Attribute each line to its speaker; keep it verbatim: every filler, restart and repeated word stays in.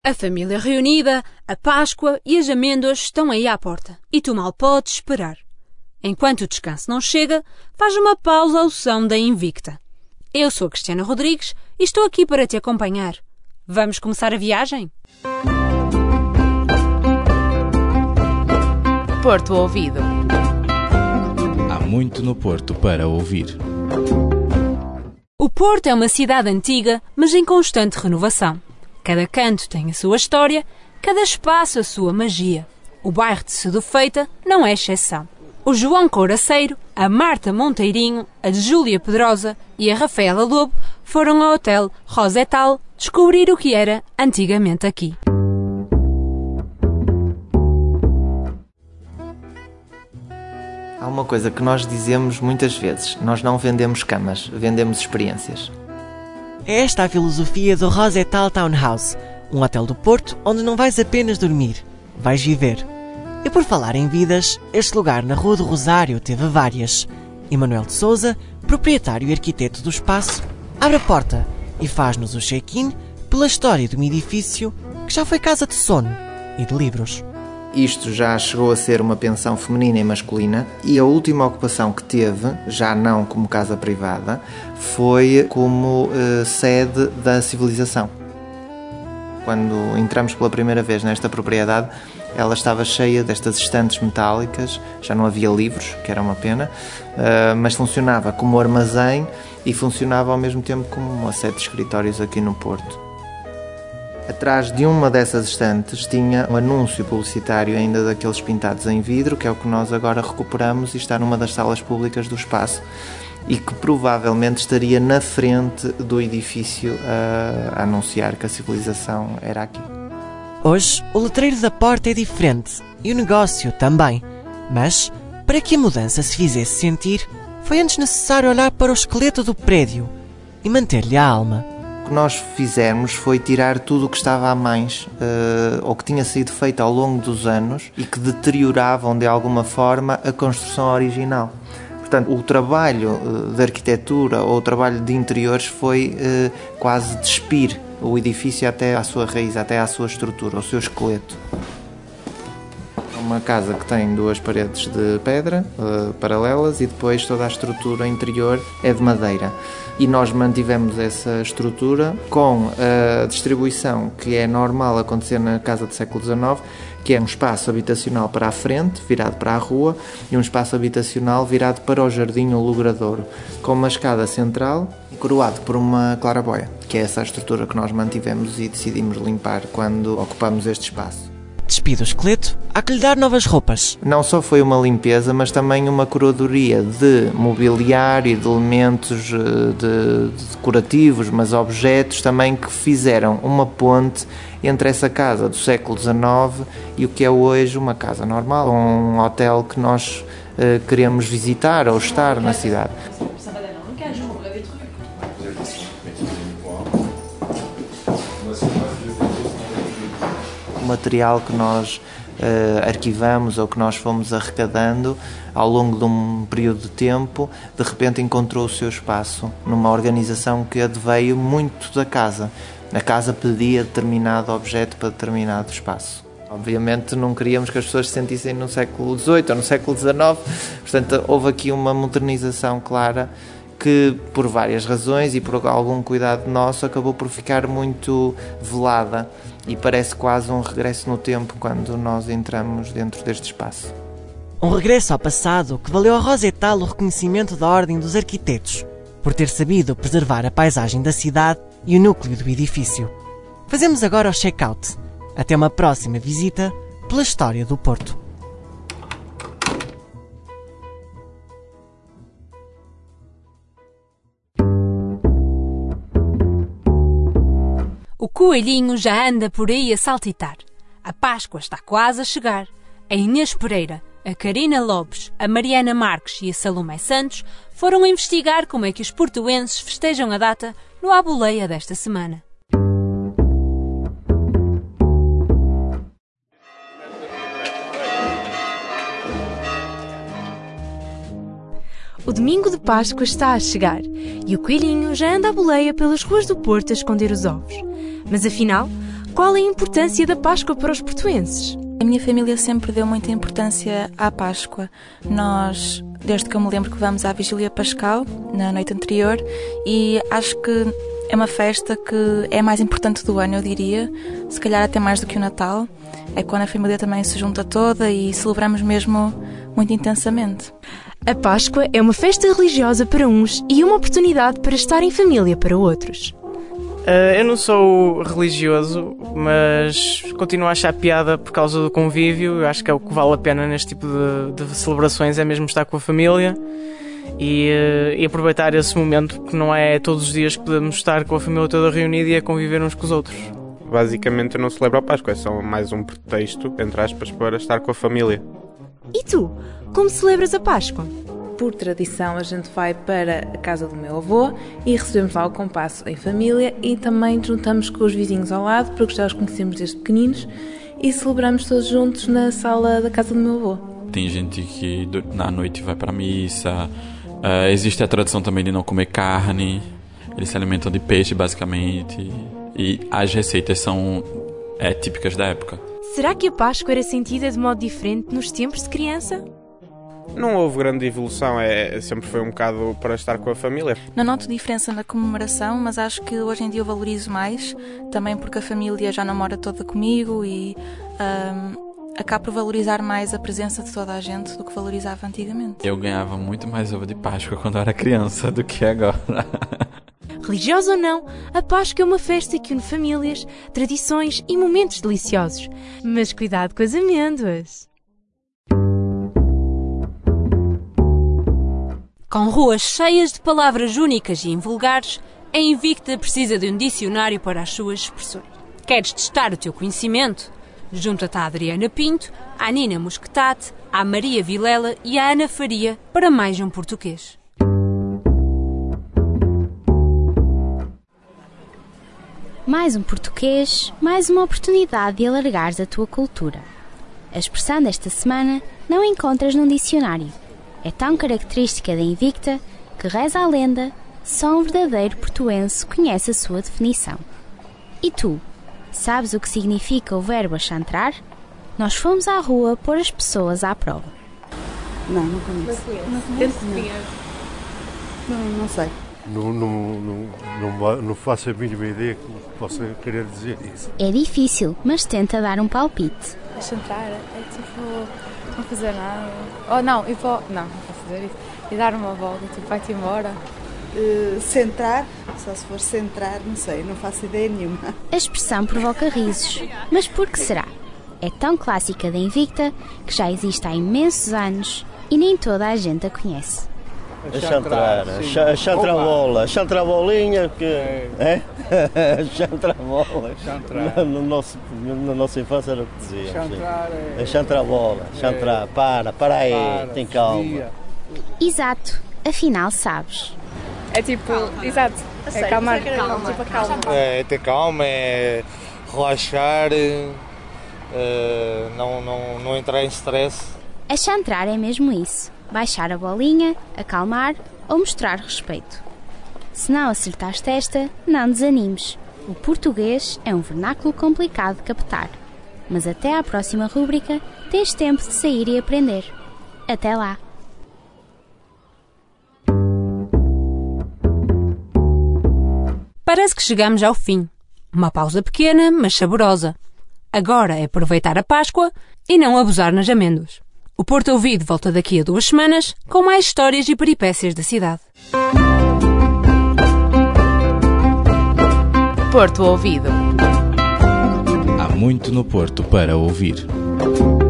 Speaker 1: A família reunida, a Páscoa e as amêndoas estão aí à porta. E tu mal podes esperar. Enquanto o descanso não chega, faz uma pausa ao som da Invicta. Eu sou a Cristiana Rodrigues e estou aqui para te acompanhar. Vamos começar a viagem?
Speaker 2: Porto Ouvido.
Speaker 3: Há muito no Porto para ouvir.
Speaker 1: O Porto é uma cidade antiga, mas em constante renovação. Cada canto tem a sua história, cada espaço a sua magia. O bairro de Sedufeita não é exceção. O João Couraceiro, a Marta Monteirinho, a Júlia Pedrosa e a Rafaela Lobo foram ao Hotel Rosetal descobrir o que era antigamente aqui.
Speaker 4: Há uma coisa que nós dizemos muitas vezes: nós não vendemos camas, vendemos experiências.
Speaker 5: É esta a filosofia do Rosetal Townhouse, um hotel do Porto onde não vais apenas dormir, vais viver. E por falar em vidas, este lugar na Rua do Rosário teve várias. Emanuel de Sousa, proprietário e arquiteto do espaço, abre a porta e faz-nos o check-in pela história de um edifício que já foi casa de sono e de livros.
Speaker 4: Isto já chegou a ser uma pensão feminina e masculina, e a última ocupação que teve, já não como casa privada, foi como uh, sede da civilização. Quando entramos pela primeira vez nesta propriedade, ela estava cheia destas estantes metálicas, já não havia livros, que era uma pena, uh, mas funcionava como armazém e funcionava ao mesmo tempo como uma sede de escritórios aqui no Porto. Atrás de uma dessas estantes tinha um anúncio publicitário ainda daqueles pintados em vidro, que é o que nós agora recuperamos e está numa das salas públicas do espaço, e que provavelmente estaria na frente do edifício a, a anunciar que a civilização era aqui.
Speaker 5: Hoje, o letreiro da porta é diferente e o negócio também, mas para que a mudança se fizesse sentir, foi antes necessário olhar para o esqueleto do prédio e manter-lhe a alma.
Speaker 4: O que nós fizemos foi tirar tudo o que estava a mais, uh, ou que tinha sido feito ao longo dos anos e que deterioravam de alguma forma a construção original. Portanto, o trabalho uh, de arquitetura ou o trabalho de interiores foi uh, quase despir o edifício até à sua raiz, até à sua estrutura, ao seu esqueleto. Uma casa que tem duas paredes de pedra uh, paralelas e depois toda a estrutura interior é de madeira. E nós mantivemos essa estrutura com a distribuição que é normal acontecer na casa do século dezenove, que é um espaço habitacional para a frente, virado para a rua, e um espaço habitacional virado para o jardim ou logradouro, com uma escada central e coroado por uma claraboia, que é essa a estrutura que nós mantivemos e decidimos limpar quando ocupamos este espaço.
Speaker 5: Despido o esqueleto, há que lhe dar novas roupas.
Speaker 4: Não só foi uma limpeza, mas também uma curadoria de mobiliário e de elementos de, de decorativos, mas objetos também que fizeram uma ponte entre essa casa do século dezenove e o que é hoje uma casa normal, um hotel que nós uh, queremos visitar ou estar na cidade. O material que nós uh, arquivamos ou que nós fomos arrecadando ao longo de um período de tempo, de repente encontrou o seu espaço numa organização que adveio muito da casa. A casa pedia determinado objeto para determinado espaço. Obviamente não queríamos que as pessoas se sentissem no século dezoito ou no século dezanove, portanto houve aqui uma modernização clara que, por várias razões e por algum cuidado nosso, acabou por ficar muito velada e parece quase um regresso no tempo quando nós entramos dentro deste espaço.
Speaker 5: Um regresso ao passado que valeu ao Rosetal o reconhecimento da Ordem dos Arquitetos, por ter sabido preservar a paisagem da cidade e o núcleo do edifício. Fazemos agora o check-out. Até uma próxima visita pela história do Porto.
Speaker 1: O coelhinho já anda por aí a saltitar. A Páscoa está quase a chegar. A Inês Pereira, a Karina Lopes, a Mariana Marques e a Salomé Santos foram investigar como é que os portuenses festejam a data no À Boleia desta semana.
Speaker 2: O domingo de Páscoa está a chegar e o coelhinho já anda à boleia pelas ruas do Porto a esconder os ovos. Mas afinal, qual é a importância da Páscoa para os portuenses?
Speaker 6: A minha família sempre deu muita importância à Páscoa. Nós, desde que eu me lembro, que vamos à Vigília Pascal, na noite anterior, e acho que é uma festa que é a mais importante do ano, eu diria, se calhar até mais do que o Natal. É quando a família também se junta toda e celebramos mesmo muito intensamente.
Speaker 2: A Páscoa é uma festa religiosa para uns e uma oportunidade para estar em família para outros.
Speaker 7: Uh, eu não sou religioso, mas continuo a achar piada por causa do convívio. Eu acho que é o que vale a pena neste tipo de, de celebrações, é mesmo estar com a família e, uh, e aproveitar esse momento, porque não é todos os dias que podemos estar com a família toda reunida e a conviver uns com os outros.
Speaker 8: Basicamente eu não celebro a Páscoa, é só mais um pretexto, entre aspas, para estar com a família.
Speaker 2: E tu, como celebras a Páscoa?
Speaker 9: Por tradição, a gente vai para a casa do meu avô e recebemos lá o compasso em família e também juntamos com os vizinhos ao lado, porque já os conhecemos desde pequeninos, e celebramos todos juntos na sala da casa do meu avô.
Speaker 3: Tem gente que na noite vai para a missa, uh, existe a tradição também de não comer carne, eles se alimentam de peixe basicamente, e as receitas são é, típicas da época.
Speaker 2: Será que a Páscoa era sentida de modo diferente nos tempos de criança?
Speaker 8: Não houve grande evolução, é, sempre foi um bocado para estar com a família.
Speaker 6: Não noto diferença na comemoração, mas acho que hoje em dia eu valorizo mais, também porque a família já não mora toda comigo e um, acabo por valorizar mais a presença de toda a gente do que valorizava antigamente.
Speaker 3: Eu ganhava muito mais ovo de Páscoa quando eu era criança do que agora.
Speaker 2: Religiosa ou não, a Páscoa é uma festa que une famílias, tradições e momentos deliciosos. Mas cuidado com as amêndoas!
Speaker 1: Com ruas cheias de palavras únicas e invulgares, a Invicta precisa de um dicionário para as suas expressões. Queres testar o teu conhecimento? Junta-te à Adriana Pinto, à Nina Mosquetate, à Maria Vilela e à Ana Faria para mais um português.
Speaker 10: Mais um português, mais uma oportunidade de alargares a tua cultura. A expressão desta semana não encontras num dicionário. É tão característica da Invicta que, reza a lenda, só um verdadeiro portuense conhece a sua definição. E tu, sabes o que significa o verbo achantrar? Nós fomos à rua pôr as pessoas à prova.
Speaker 11: Não, não conheço.
Speaker 9: Não conheço?
Speaker 11: Não, não sei.
Speaker 12: Não, não, não, não, não faço a mínima ideia que possa querer dizer isso.
Speaker 10: É difícil, mas tenta dar um palpite.
Speaker 13: Achantrar é tipo... não fazer nada. Oh não, e vou... Não, não posso fazer isso. E dar uma volta, tipo, vai-te embora.
Speaker 11: Uh, centrar, só se for centrar, não sei, não faço ideia nenhuma.
Speaker 10: A expressão provoca risos. Mas por que será? É tão clássica da Invicta que já existe há imensos anos e nem toda a gente a conhece.
Speaker 14: Achantrar, achantrar a bola, achantrar a bolinha, que é? Achantrar a bola. Na, no nosso, na nossa infância era o que dizia. Achantrar a bola, achantrar, para, para aí, tem calma.
Speaker 10: Exato, afinal sabes.
Speaker 13: É tipo, calma. Exato, é calmar, calma, tipo calma.
Speaker 15: É ter calma, é relaxar, é, não, não, não entrar em stress.
Speaker 10: Achantrar é mesmo isso. Baixar a bolinha, acalmar ou mostrar respeito. Se não acertaste esta, não desanimes. O português é um vernáculo complicado de captar. Mas até à próxima rúbrica, tens tempo de sair e aprender. Até lá!
Speaker 1: Parece que chegamos ao fim. Uma pausa pequena, mas saborosa. Agora é aproveitar a Páscoa e não abusar nas amêndoas. O Porto Ouvido volta daqui a duas semanas com mais histórias e peripécias da cidade.
Speaker 2: Porto Ouvido.
Speaker 3: Há muito no Porto para ouvir.